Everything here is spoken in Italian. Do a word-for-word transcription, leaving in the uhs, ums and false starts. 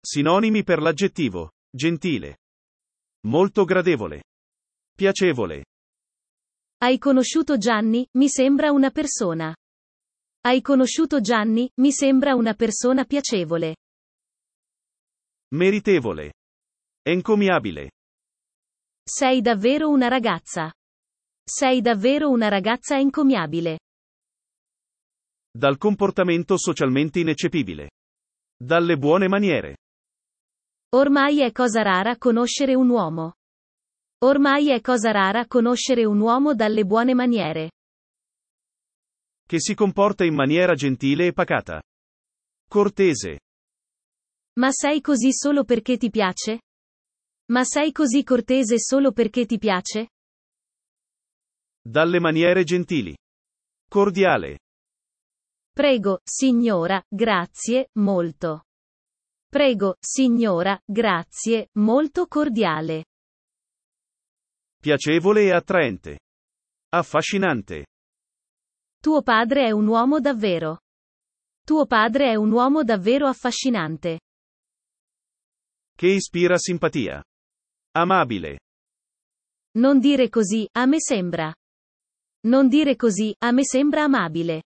Sinonimi per l'aggettivo: gentile, molto gradevole, piacevole. Hai conosciuto Gianni? Mi sembra una persona. Hai conosciuto Gianni? Mi sembra una persona piacevole. Meritevole, encomiabile. Sei davvero una ragazza. Sei davvero una ragazza encomiabile. Dal comportamento socialmente ineccepibile. Dalle buone maniere. Ormai è cosa rara conoscere un uomo. Ormai è cosa rara conoscere un uomo dalle buone maniere. Che si comporta in maniera gentile e pacata. Cortese. Ma sei così solo perché ti piace? Ma sei così cortese solo perché ti piace? Dalle maniere gentili. Cordiale. Prego, signora, grazie, molto. Prego, signora, grazie, molto cordiale. Piacevole e attraente. Affascinante. Tuo padre è un uomo davvero. Tuo padre è un uomo davvero affascinante. Che ispira simpatia. Amabile. Non dire così, a me sembra. Non dire così, a me sembra amabile.